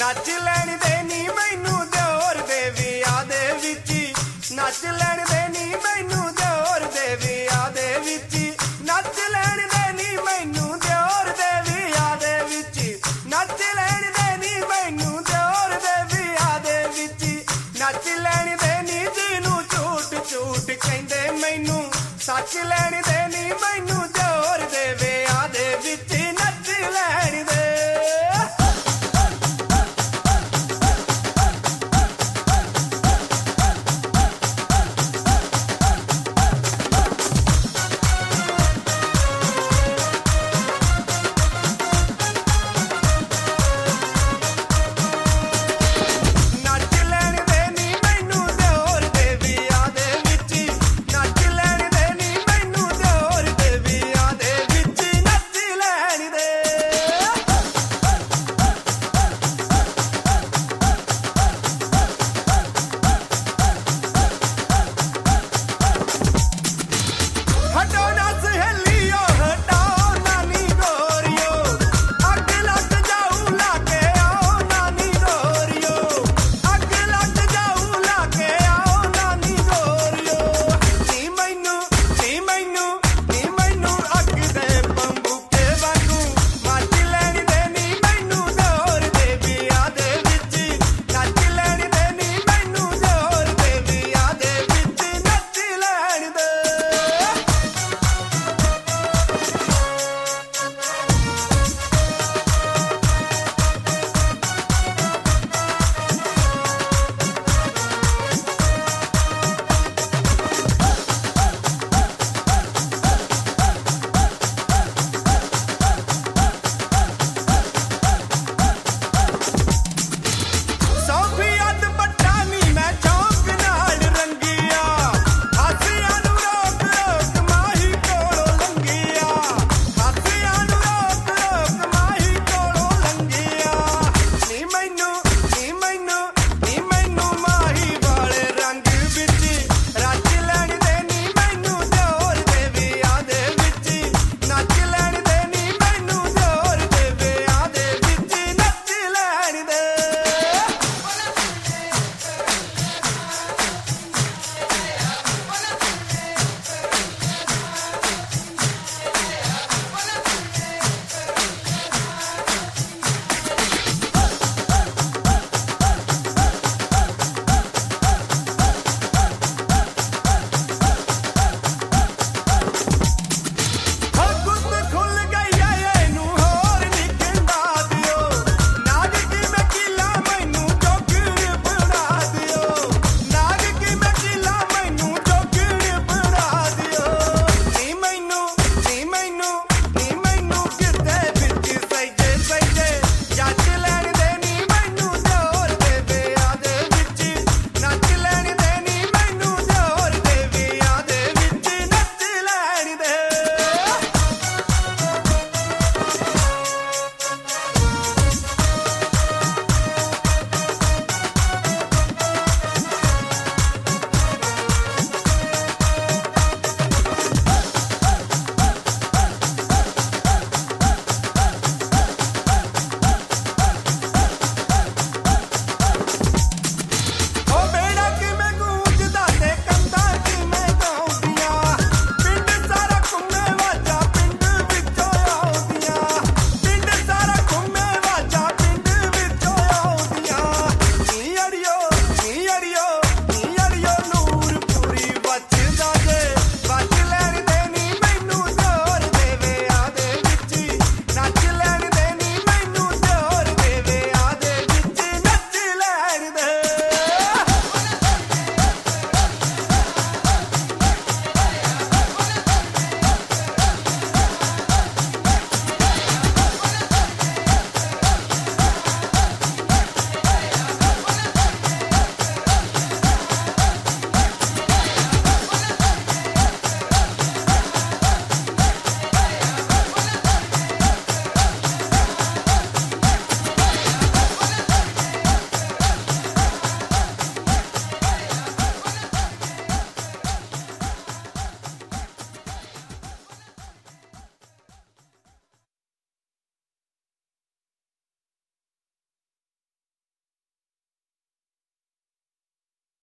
नच लैण दे नी मैनू दिओर दे विआह दे विच, नच लैण दे नी मैनू दिओर दे विआह दे विच, नच लैण दे नी मैनू दिओर दे विआह दे विच, नच लैण दे नी मैनू दिओर दे विआह दे विच, नच लैण दे नी जिनू झूठ झूठ कहंदे मैनू, सच लैण दे नी मैनू